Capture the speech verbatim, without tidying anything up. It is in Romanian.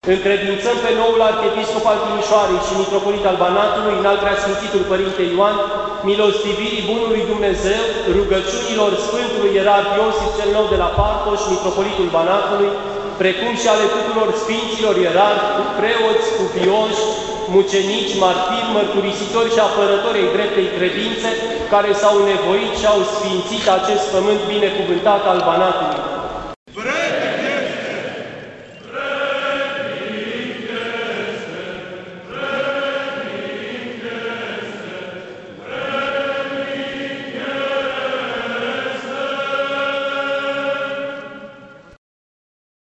Încredințăm pe noul arhiepiscop al Timișoarei și mitropolit al Banatului, înalt preasfințitul Părinte Ioan, milostivirii Bunului Dumnezeu, rugăciunilor Sfântului Ierarh Iosif cel Nou de la Partoș, mitropolitul Banatului, precum și ale tuturor Sfinților Ierarhi, preoți, cuvioși, mucenici, martiri, mărturisitori și apărători ai dreptei credințe, care s-au nevoit și au sfințit acest pământ binecuvântat al Banatului.